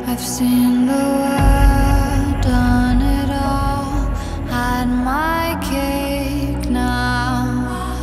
I've seen the world, done it all, had my cake now.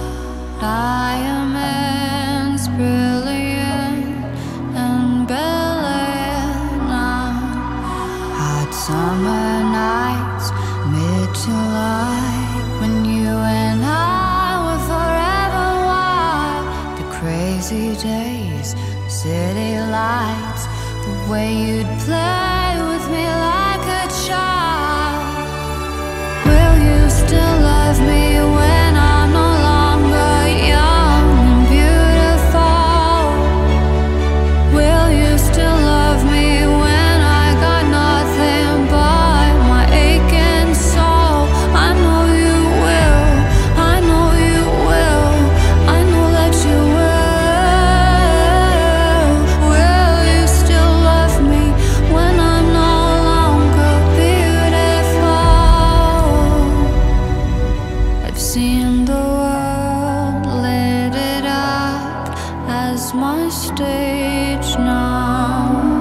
Diamonds brilliant and brilliant now. Hot summer nights, mid-July, when you and I were forever wild. The crazy days, city lights, the way you'd play with me like a child. Will you still love me when I'm no longer young and beautiful? Will you still love me when I got nothing but my aching soul? I know you will, I know you will, I know that you will. Will you still love me when I'm no longer beautiful? I've seen the world, lit it up as my stage now.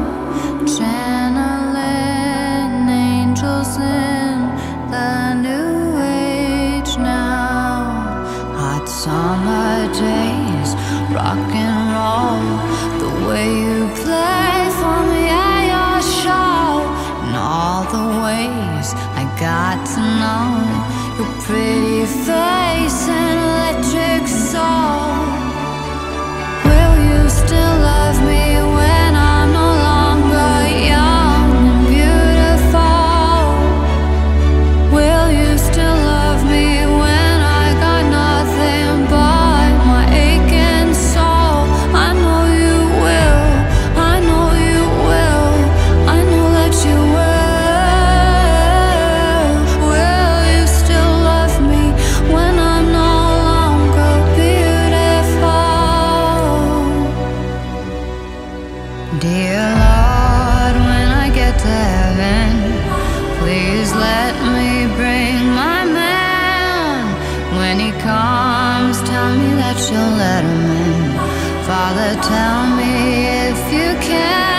Channeling angels in the new age now. Hot summer days, rock and roll, the way you play for me at your show, and all the ways I got to know your pretty face and electric soul. Will you still love me when I'm no longer young and beautiful? Will you still love me when I got nothing but my aching soul? I know you will, I know you will, I know that you will. Will you still love me when I'm no longer beautiful? Dear Lord, when I get to heaven, please let me bring my man. When he comes, tell me that you'll let him in. Father, tell me if you can.